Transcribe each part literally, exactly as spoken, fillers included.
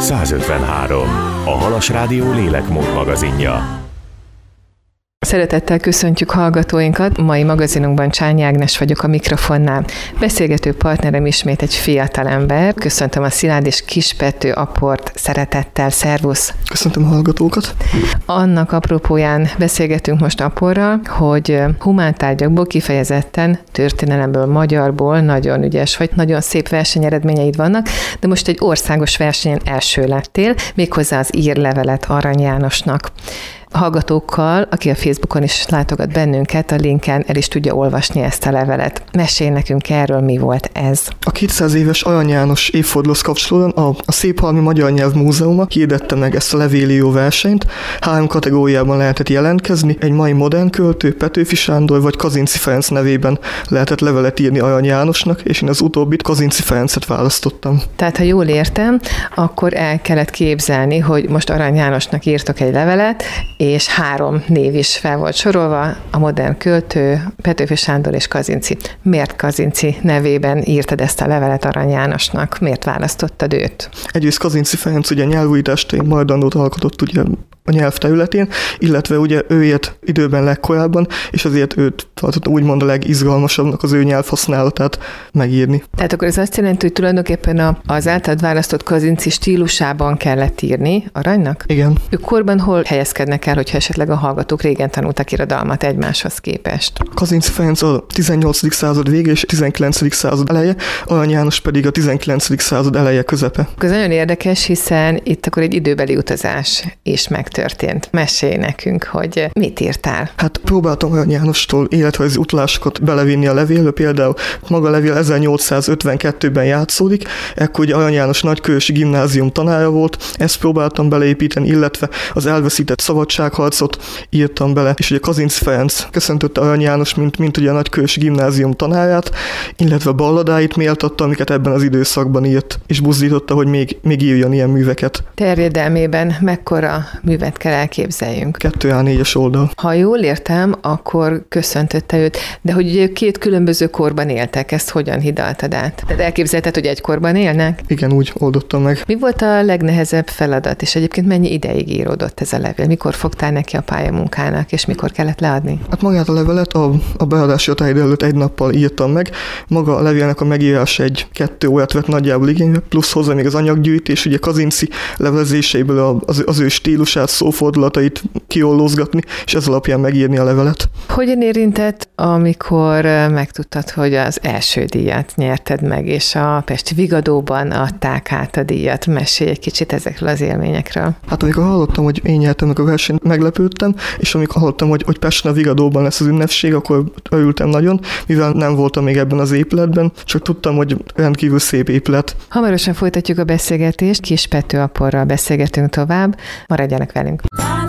százötvenhárom. A Halas Rádió lélekmód magazinja. Szeretettel köszöntjük hallgatóinkat. Mai magazinunkban Csányi Ágnes vagyok a mikrofonnál. Beszélgető partnerem ismét egy fiatalember. Köszöntöm a Szilárd és Kispető Aport szeretettel. Szervusz! Köszöntöm a hallgatókat! Annak apropóján beszélgetünk most Aporral, hogy humántárgyakból, kifejezetten történelemből, magyarból nagyon ügyes vagy, nagyon szép versenyeredményeid vannak, de most egy országos versenyen első lettél, méghozzá az írlevelet Arany Jánosnak. A hallgatókkal, aki a Facebookon is látogat bennünket, a linken el is tudja olvasni ezt a levelet. Mesélj nekünk erről, mi volt ez. A kétszáz éves Arany János évfordulóhoz kapcsolódóan a, a Széphalmi Magyar Nyelv Múzeuma hirdette meg ezt a levélió versenyt. Három kategóriában lehetett jelentkezni. Egy mai modern költő, Petőfi Sándor vagy Kazinczy Ferenc nevében lehetett levelet írni Arany Jánosnak, és én az utóbbit, Kazinczy Ferencet választottam. Tehát, ha jól értem, akkor el kellett képzelni, hogy most Arany Jánosnak írtok egy levelet, és három név is fel volt sorolva, a modern költő, Petőfi Sándor és Kazinczy. Miért Kazinczy nevében írtad ezt a levelet Arany Jánosnak? Miért választottad őt? Egyrészt Kazinczy Ferenc ugye nyelvújítást, majdandót alkotott ugye a nyelv területén, illetve ugye ő élt időben legkorábban, és azért őt tartott úgymond a legizgalmasabbnak az ő nyelvhasználatát megírni. Tehát akkor ez azt jelenti, hogy tulajdonképpen az általad választott Kazinczy stílusában kellett írni Aranynak? Igen. Ők korban hol helyezkednek el, hogyha esetleg a hallgatók régen tanultak irodalmat egymáshoz képest? Kazinczy Ferenc a tizennyolcadik század vége és tizenkilencedik század eleje, Arany János pedig a tizenkilencedik század eleje közepe. Ez nagyon érdekes, hiszen itt akkor egy időbeli utazás is megtörtént. Mesélj nekünk, hogy mit írtál. Hát próbáltam Arany Jánostól életrajzi utalásokat belevinni a levélbe, például maga a levél ezernyolcszázötvenkettőben játszódik, ekkor ugye Arany János Nagykőrösi Gimnázium tanára volt, ezt próbáltam beleépíteni, illetve az elveszített szabadságharcot írtam bele, és ugye Kazinczy Ferenc köszöntötte Arany János, mint, mint ugye a Nagykőrösi Gimnázium tanárát, illetve balladáit méltatta, amiket ebben az időszakban írt, és buzdította, hogy még, még írjon ilyen műveket. Terjedelmében mekkora művet kell elképzeljünk? kettő á négyes oldal. Ha jól értem, akkor köszöntötte őt, de hogy ugye két különböző korban éltek, ezt hogyan hidaltad át? Tehát elképzelted, hogy egy korban élnek? Igen, úgy oldottam meg. Mi volt a legnehezebb feladat, és egyébként mennyi ideig íródott ez a levél? Mikor fogtál neki a pályamunkának, és mikor kellett leadni? Hát magát a levelet a, a beadási határidő előtt egy nappal írtam meg. Maga a levélnek a megírása egy kettő órát vett nagyjából igénybe, plusz hozzá még az anyaggyűjtés, ugye Kazinczy levelezéseiből az, az ő stílusát, szófordulatait kiollózgatni, és ez alapján megírni a levelet. Hogyan érintett, amikor megtudtad, hogy az első díjat nyerted meg, és a Pesti Vigadóban adták át a díjat? Mesélj egy kicsit ezekről az élményekről. Hát amikor hallottam, hogy én nyertem meg a versenyt, meglepődtem, és amikor hallottam, hogy, hogy Pesten a Vigadóban lesz az ünnepség, akkor örültem nagyon, mivel nem voltam még ebben az épületben, csak tudtam, hogy rendkívül szép épület. Hamarosan folytatjuk a beszélgetést, Kispető Aporral beszélgetünk tovább, maradjanak velünk.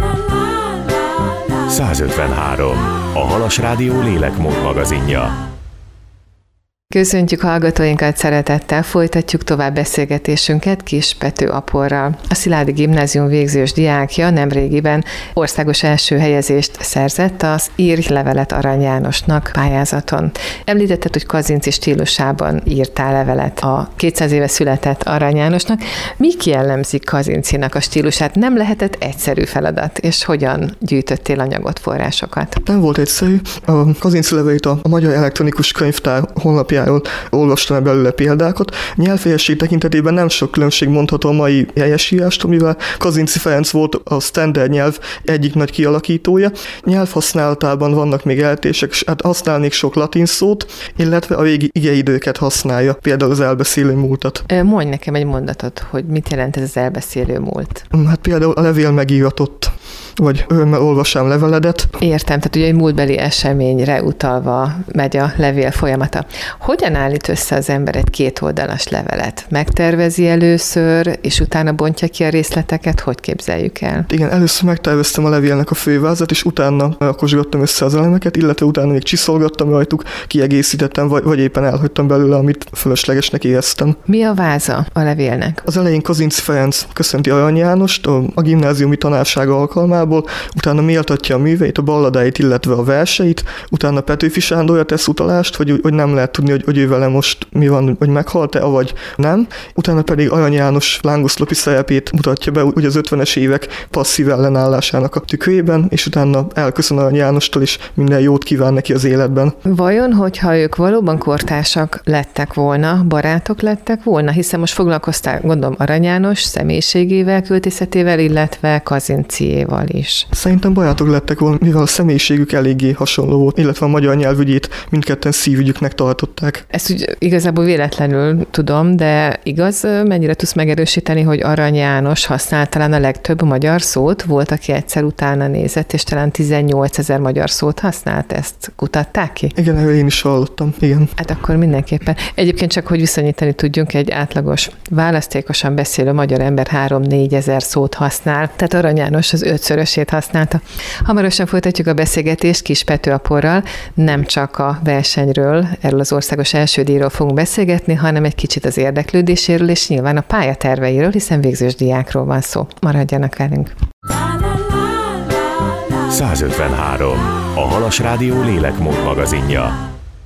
százötvenhárom. A Halas Rádió lélekmód magazinja. Köszöntjük hallgatóinkat szeretettel, folytatjuk tovább beszélgetésünket Kispető Aporral. A Szilárdi Gimnázium végzős diákja nemrégiben országos első helyezést szerzett az Írlevelet Arany Jánosnak pályázaton. Említetted, hogy Kazinczy stílusában írtál levelet a kétszáz éve született Arany Jánosnak. Mi jellemzik Kazinczynak a stílusát? Nem lehetett egyszerű feladat, és hogyan gyűjtöttél anyagot, forrásokat? Nem volt egyszerű. A Kazinczy levelét a Magyar Elektronikus Könyvtár honlapján olvastam belőle példákat. Nyelvhelyesség tekintetében nem sok különbség mondható a mai helyesírástól, mivel Kazinczy Ferenc volt a standard nyelv egyik nagy kialakítója. Nyelvhasználatában vannak még eltések, és hát használ még sok latin szót, illetve a régi igeidőket használja, például az elbeszélő múltat. Mondj nekem egy mondatot, hogy mit jelent ez az elbeszélő múlt. Hát például a levél megíratott, vagy örömmel olvasám leveledet. Értem, tehát ugye egy múltbeli eseményre utalva megy a levél folyamata. Hogyan állít össze az ember egy kétoldalas levelet? Megtervezi először, és utána bontja ki a részleteket? Hogy képzeljük el? Igen, először megterveztem a levélnek a fővázat, és utána rakosgattam össze az elemeket, illetve utána még csiszolgattam rajtuk, kiegészítettem, vagy, vagy éppen elhagytam belőle, amit fölöslegesnek éreztem. Mi a váza a levélnek? Az elején Kazinczy Ferenc köszönti Arany Jánost a, a gimnáziumi tanársága alkalmával, alkalmából, utána méltatja a műveit, a balladáit, illetve a verseit, utána Petőfi Sándorra tesz utalást, hogy, hogy nem lehet tudni, hogy, hogy ő vele most mi van, hogy meghalt-e, avagy nem. Utána pedig Arany János lángoszlopi szerepét mutatja be, hogy az ötvenes évek passzív ellenállásának a tükrében, és utána elköszön Arany Jánostól, és minden jót kíván neki az életben. Vajon, hogyha ők valóban kortársak lettek volna, barátok lettek volna, hiszen most foglalkoztál, gondolom, Arany János személyiségével, költészetével, illetve Kazincéjéval is. Szerintem barátok lettek volna, mivel a személyiségük eléggé hasonló volt, illetve a magyar nyelvügyét mindketten szívügyüknek tartották. Ezt úgy igazából véletlenül tudom, de igaz, mennyire tudsz megerősíteni, hogy Arany János használ talán a legtöbb magyar szót? Volt, aki egyszer utána nézett, és talán tizennyolcezer magyar szót használt, ezt kutatták ki? Igen, erről én is hallottam, igen. Hát akkor mindenképpen. Egyébként csak, hogy viszonyítani tudjunk, egy átlagos, választékosan beszélő magyar ember három-négy ezer szót használ, tehát Arany János az ötszörösét használta. Hamarosan folytatjuk a beszélgetést Kiss Pető Aporral, nem csak a versenyről, erről az országos elsődíjról fogunk beszélgetni, hanem egy kicsit az érdeklődéséről, és nyilván a pályaterveiről, hiszen végzős diákról van szó. Maradjanak velünk! százötvenhárom. A Halas Rádió lélekmód magazinja.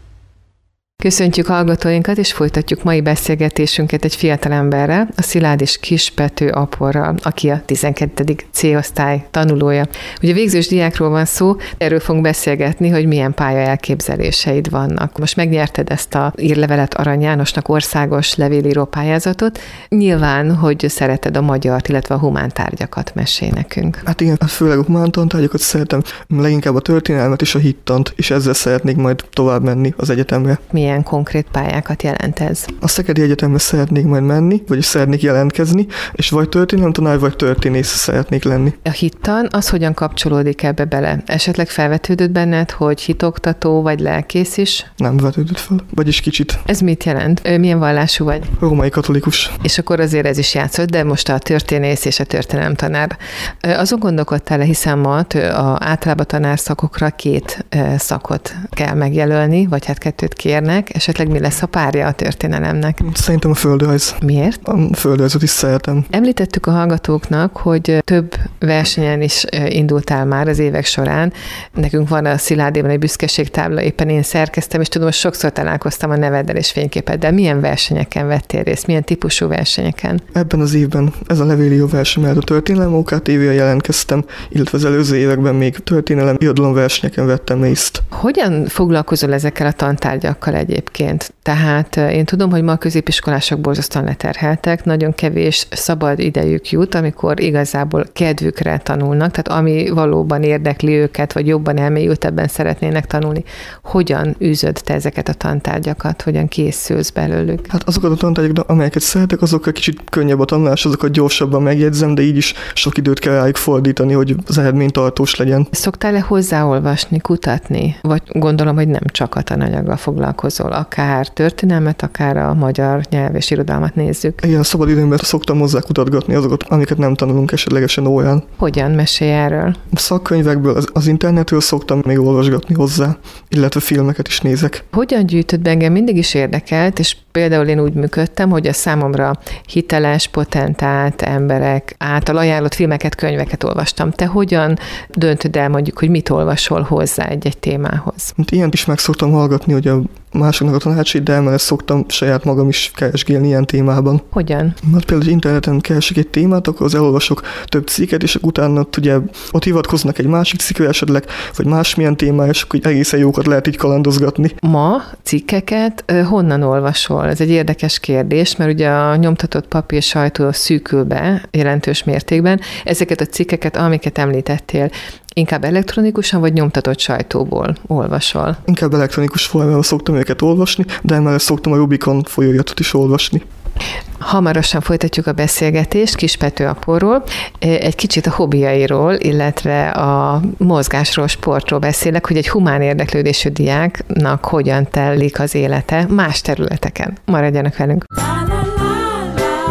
Köszöntjük hallgatóinkat, és folytatjuk mai beszélgetésünket egy fiatalemberrel, a Szilád és Kiss Pető Aporral, aki a tizenkettedik C-osztály tanulója. Ugye végzős diákról van szó, erről fogunk beszélgetni, hogy milyen pályaelképzeléseid vannak. Most megnyerted ezt a írlevelet Arany Jánosnak országos levélíró pályázatot. Nyilván, hogy szereted a magyart, illetve a humántárgyakat, mesélj nekünk. Hát igen, főleg a humántantárgyakat szeretem, leginkább a történelmet és a hittant, és ezzel szeretnék majd tovább menni az egyetemre. Milyen konkrét pályákat jelent ez? A Szekedi Egyetemre szeretnék majd menni, vagyis szeretnék jelentkezni, és vagy történelemtanár, vagy történész szeretnék lenni. A hittan, az hogyan kapcsolódik ebbe bele? Esetleg felvetődött benned, hogy hitoktató vagy lelkész is? Nem vetődött fel, vagyis kicsit. Ez mit jelent? Milyen vallású vagy? Római katolikus. És akkor azért ez is játszott, de most a történész és a történelemtanár. Azon gondolkodtál-e, hiszen ma a általában tanárszakokra két szakot kell megjelölni, vagy hát kettőt kérnek. Esetleg mi lesz a párja a történelemnek? Szerintem a földrajz. Miért? A földrajzot is szeretem. Említettük a hallgatóknak, hogy több versenyen is indultál már az évek során. Nekünk van a Sziládéban egy büszkeségtábla, éppen én szerkeztem, és tudom, hogy sokszor találkoztam a neveddel és fényképeddel. Milyen versenyeken vettél részt? Milyen típusú versenyeken? Ebben az évben ez a levélíró verseny, mert a történelem ó ká té vére jelentkeztem, illetve az előző években még történelem irodalom versenyeken vettem részt. Hogyan foglalkozol ezekkel a tantárgyakkal egyébként? Tehát én tudom, hogy ma a középiskolások borzasztóan leterheltek, nagyon kevés szabad idejük jut, amikor igazából kedvükre tanulnak, tehát ami valóban érdekli őket, vagy jobban elmélyültebben szeretnének tanulni. Hogyan űzöd te ezeket a tantárgyakat? Hogyan készülsz belőlük? Hát azokat a tantárgyakat, amelyeket szeretek, azokkal kicsit könnyebb a tanulás, azokat gyorsabban megjegyzem, de így is sok időt kell rájuk fordítani, hogy az eredmény tartós legyen. Szoktál-e hozzáolvasni, kutatni? Vagy gondolom, hogy nem csak a tananyaggal foglalkozol, akár történelmet, akár a magyar nyelv és irodalmat nézzük. Igen, a szabad időmben szoktam hozzá kutatgatni azokat, amiket nem tanulunk esetlegesen órán. Hogyan? Mesélj erről? A szakkönyvekből, az, az internetről szoktam még olvasgatni hozzá, illetve filmeket is nézek. Hogyan gyűjtöd be? Engem mindig is érdekelt, és például én úgy működtem, hogy a számomra hiteles, potentált emberek által ajánlott filmeket, könyveket olvastam. Te hogyan döntöd el mondjuk, hogy mit olvasol hozzá egy-egy témához? Hát ilyent is meg szoktam hallgatni, hogy a másoknak a tanácsait, de emellett szoktam saját magam is keresgélni ilyen témában. Hogyan? Hát például az interneten keresek egy témát, akkor az elolvasok több cikket, és utána ugye ott hivatkoznak egy másik cikkre esetleg, vagy másmilyen témára, és akkor egészen jókat lehet így kalandozgatni. Ma cikkeket honnan olvasol? Ez egy érdekes kérdés, mert ugye a nyomtatott papír sajtó szűkül be jelentős mértékben. Ezeket a cikkeket, amiket említettél, inkább elektronikusan vagy nyomtatott sajtóból olvasol? Inkább elektronikus formában szoktam őket olvasni, de emellett szoktam a Rubikon folyóiratot is olvasni. Hamarosan folytatjuk a beszélgetést Kiss Pető Aporról. Egy kicsit a hobbiairól, illetve a mozgásról, sportról beszélek, hogy egy humán érdeklődésű diáknak hogyan telik az élete más területeken. Maradjanak velünk!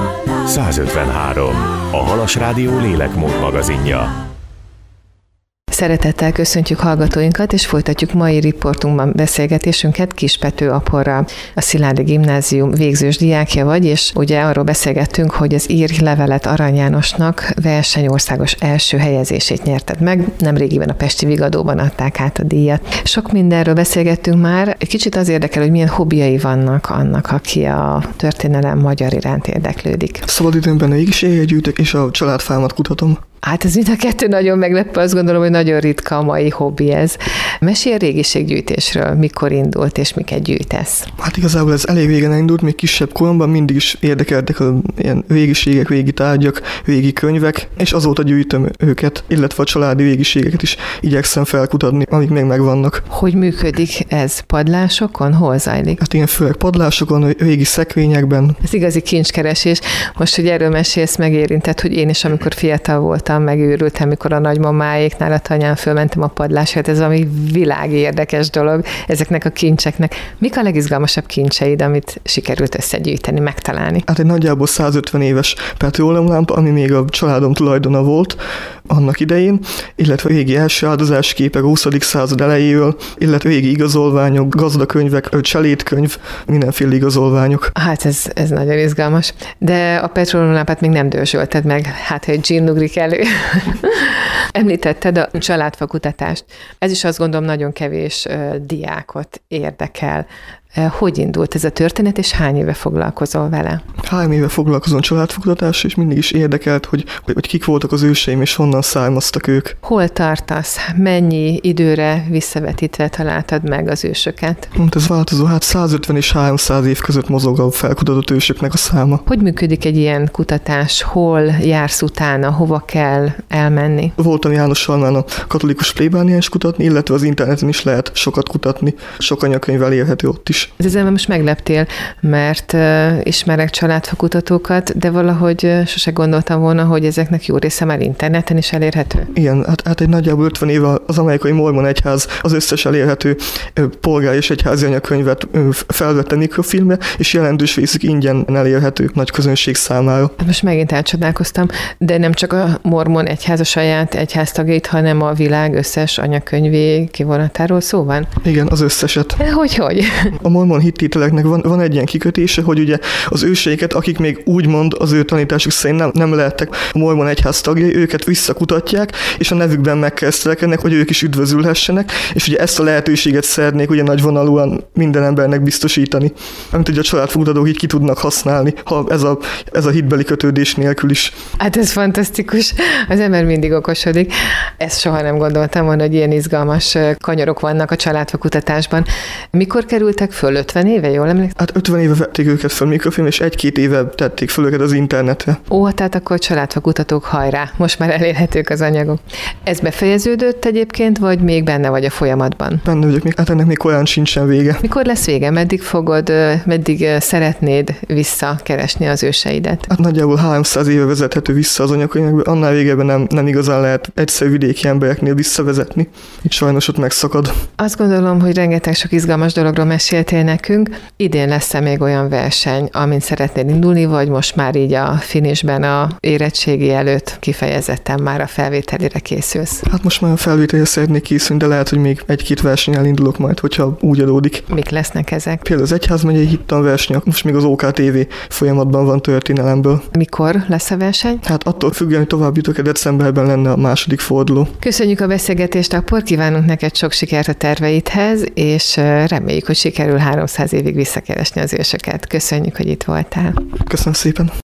százötvenhárom. A Halas Rádió lélekmód magazinja. Szeretettel köszöntjük hallgatóinkat, és folytatjuk mai riportunkban beszélgetésünket Kiss Pető Apporral. A Szilády Gimnázium végzős diákja vagy, és ugye arról beszélgettünk, hogy az Írj levelet Arany Jánosnak verseny országos első helyezését nyerted meg. Nemrégiben a Pesti Vigadóban adták át a díjat. Sok mindenről beszélgettünk már. Egy kicsit az érdekel, hogy milyen hobbiai vannak annak, aki a történelem magyar iránt érdeklődik. Szabadidőmben régiséget gyűjtök, és a családfámat kutatom. Hát ez mind a kettő nagyon meglepő, azt gondolom, hogy nagyon ritka a mai hobbi ez. Mesélj a régiséggyűjtésről, mikor indult és miket gyűjtesz? Hát igazából ez elég régen indult, még kisebb koromban mindig is érdekeltek a ilyen régiségek, régi tárgyak, régi könyvek, és azóta gyűjtöm őket, illetve a családi régiségeket is igyekszem felkutatni, amik még megvannak. Hogy működik ez? Padlásokon? Hol zajlik? Hát igen, főleg padlásokon, régi szekrényekben. Ez igazi kincskeresés. Most, hogy erről mesélsz, megérintett, hogy én is, amikor fiatal voltam, megőrültem, amikor a nagymamáéknál a tanyán fölmentem a padlásért. Ez valami világi érdekes dolog ezeknek a kincseknek. Mik a legizgalmasabb kincseid, amit sikerült összegyűjteni, megtalálni? Hát egy nagyjából százötven éves petróleumlámpa, ami még a családom tulajdona volt annak idején, illetve régi első áldozás képek a huszadik század elejéről, illetve régi igazolványok, gazdakönyvek, cselédkönyv, mindenféle igazolványok. Hát ez, ez nagyon izgalmas. De a petróleumlámpát még nem dörzsölted meg, hát hogy gin ugrik elő. Említetted a családfakutatást. Ez is azt gondolom nagyon kevés uh, diákot érdekel. Hogy indult ez a történet, és hány éve foglalkozol vele? Három éve foglalkozom családfakutatással, és mindig is érdekelt, hogy, hogy kik voltak az őseim, és honnan származtak ők. Hol tartasz? Mennyi időre visszavetítve találtad meg az ősöket? Hát ez változó, hát százötven és háromszáz év között mozog a felkutatott ősöknek a száma. Hogy működik egy ilyen kutatás? Hol jársz utána? Hova kell elmenni? Voltam Jánosalmán a katolikus plébánián kutatni, illetve az interneten is lehet sokat kutatni. Sok anyakönyv elérhető ott is. Ezzel most megleptél, mert uh, ismerek családfakutatókat, de valahogy uh, sose gondoltam volna, hogy ezeknek jó része már interneten is elérhető. Igen, hát, hát egy nagyjából ötven éve az amerikai Mormon egyház az összes elérhető uh, polgár és egyházi anyakönyvet uh, felvette mikrofilmre, és jelentős részük ingyen elérhető nagy közönség számára. Most megint elcsodálkoztam, de nem csak a Mormon egyház a saját egyháztagjait, hanem a világ összes anyakönyvé kivonatáról szó van? Igen, az összeset. Hogy-hogy? A mormon hittételeknek van, van egy ilyen kikötése, hogy ugye az őseiket, akik még úgymond az ő tanításuk szerint nem, nem lehettek a mormon egyház tagjai, őket visszakutatják, és a nevükben megkeresztelkednek, hogy ők is üdvözülhessenek, és ugye ezt a lehetőséget szeretnék ugye nagyvonalúan minden embernek biztosítani, amit ugye a családfakutatók így ki tudnak használni, ha ez a, ez a hitbeli kötődés nélkül is. Hát ez fantasztikus, az ember mindig okosodik. Ezt soha nem gondoltam volna, hogy ilyen izgalmas kanyarok vannak a családfakutatásban. Mikor kerültek föl? ötven éve, jól emlékszem? Hát ötven éve vették őket föl mikrofilm, és egy-két éve tették föl őket az internetre. Ó, tehát akkor családfakutatók, hajrá, most már elérhetők az anyagok. Ez befejeződött egyébként, vagy még benne vagy a folyamatban? Benne vagyok, még, hát ennek még korán sincsen vége. Mikor lesz vége? Meddig fogod, meddig szeretnéd visszakeresni az őseidet? Hát nagyjából háromszáz éve vezethető vissza az anyakönyvekbe, annál végében nem, nem igazán lehet egyszerű vidéki embereknél visszavezetni. Itt sajnos ott megszakad. Azt gondolom, hogy rengeteg sok izgalmas dologról meséltél nekünk. Idén lesz-e még olyan verseny, amin szeretnéd indulni, vagy most már így a finishben a érettségi előtt kifejezetten már a felvételire készülsz? Hát most már a felvételire szeretnék készülni, de lehet, hogy még egy-két versennyel indulok majd, hogyha úgy adódik. Mik lesznek ezek? Például az egyházmegyei hittanverseny, most még az ó ká té vé folyamatban van történelemből. Mikor lesz a verseny? Hát attól függően, hogy tovább jutok, decemberben lenne a második forduló. Köszönjük a beszélgetést, akkor kívánunk neked sok sikert a terveidhez, és reméljük, hogy sikerül háromszáz évig visszakeresni az ősöket. Köszönjük, hogy itt voltál. Köszönöm szépen.